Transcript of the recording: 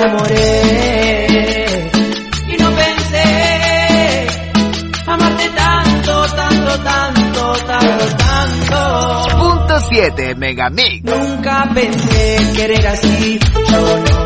enamoré y no pensé amarte tanto, tanto, tanto, tanto, tanto. Punto 7 Megamix. Nunca pensé querer así, yo no